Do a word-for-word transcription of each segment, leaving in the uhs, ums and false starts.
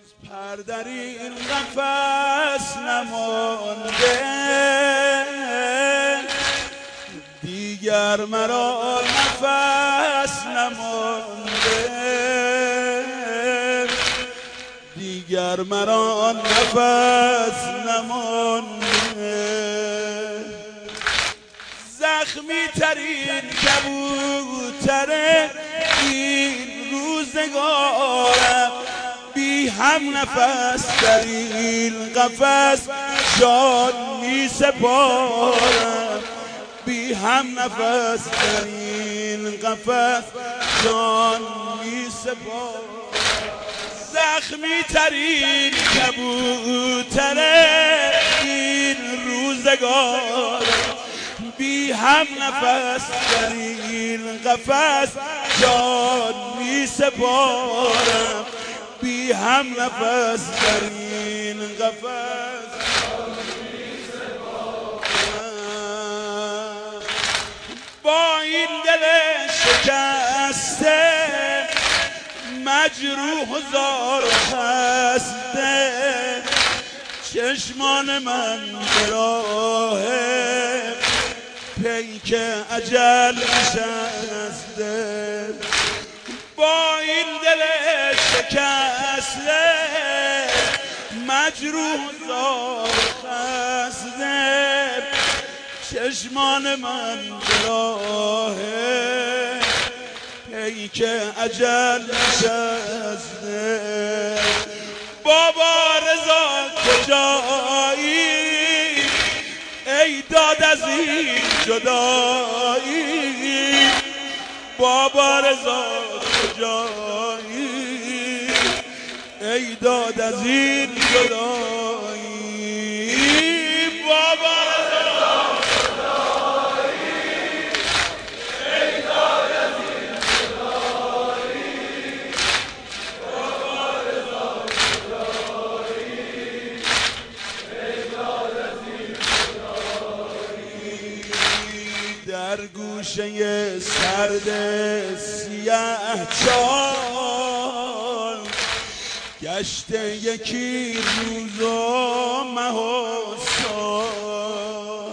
پر در این قفس نمانده، دیگر مرا نفس نمانده، دیگر مرا نفس نمانده. زخمی ترین کبوتر این روزگارم، بی هم نفس در این قفس جان می سپارم، بی هم نفس در این قفس جان می سپارم. زخمی ترین کبوتر این روزگارم، بی هم نفس در این قفس جان می سپارم، بی هم نفس در این قفس جان می سپارم. با این دل شکسته مجروح و زار و خسته، چشمان من به راه پیک اجل نشسته. با این دل شکسته مجروح و زار و خسته، چشمان من به راه پیک اجل نشسته. بابا رضا کجایی ای داد از این جدایی، بابا رضا کجایی ای داد از این جدایی، بابا رضا کجایی ای داد از این جدایی، بابا رضا کجایی ای داد از این جدایی. در گوشه سرد سیاه چال گشته یکی روز و مه و سال،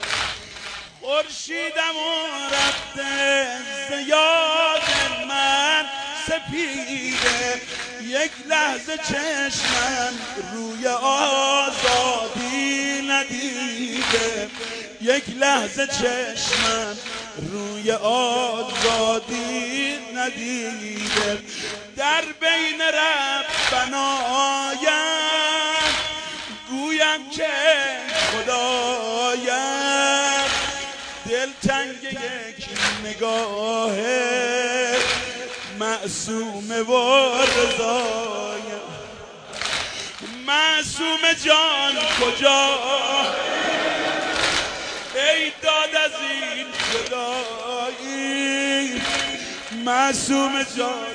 خورشیدم و رفته ز یاد من سپیده، یک لحظه چشمم روی آزادی ندیده، یک لحظه چشمم روی آزادی ندیده. در بین ربنایم گویم که خدایم، دلتنگ یک نگاه معصوم و رضایم. معصوم جان کجا ای داد از این جدایی، معصوم جان